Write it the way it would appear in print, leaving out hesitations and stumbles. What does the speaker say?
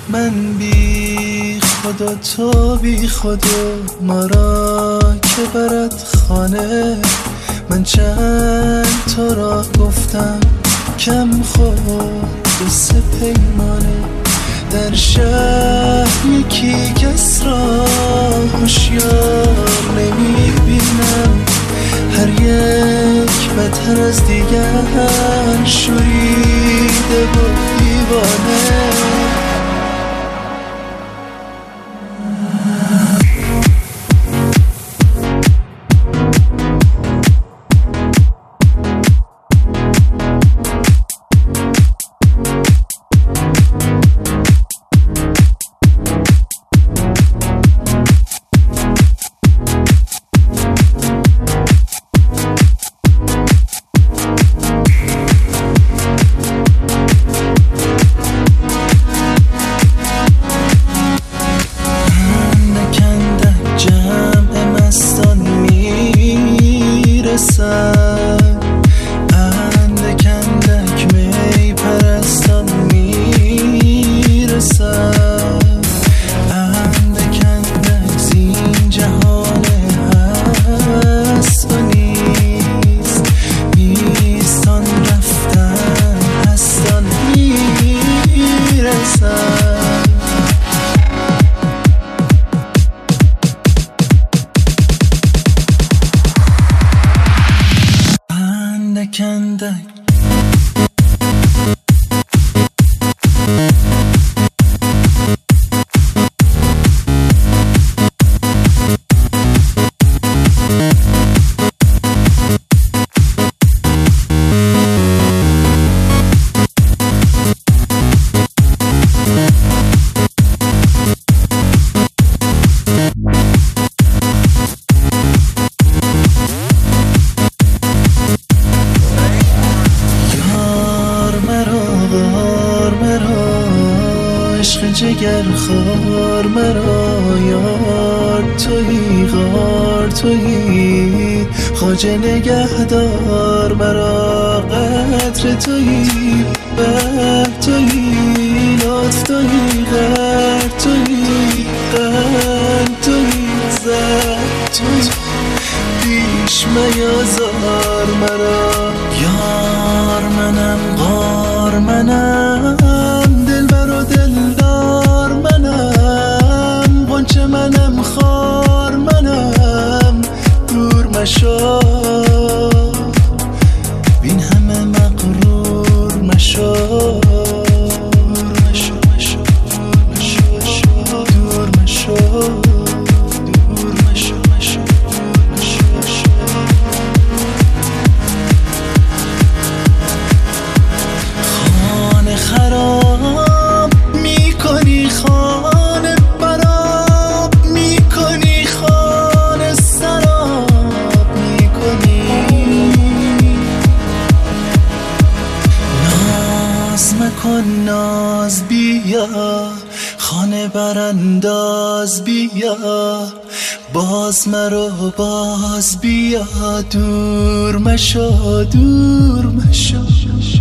من بی خدا تو بی خدا ما را که برد خانه. من چند تو را گفتم کم خود و سه پیمانه. در شهر یکی کس را هوشیار نمیبینم، هر یک بدتر از دیگر شوریده و دیوانه. اندک اندک می پرستان میرسد، اندک اندک زین جهان هست و نیست، نیستان رفتن هستان میرسد. اندک عشق جگر خار مرا، یار تویی غار تویی، خواجه نگهدار مرا. قدر تویی بر تویی، لطف تویی غر تویی، قلب تویی زر تویی، پیش میازار مرا. یار منم غار منم، دلبر و دلدار منم، غنچه منم خار منم، دور مشو بین همه مغرور مشو، دور مشو مشو دور مشو، دور مشو مشو خانه خراب میکنی، خانه براب میکنی، خانه سراب میکنی. ناز مکن ناز بیا، خانه برانداز بیا، باز مرو باز بیا، دور مشو دور مشو.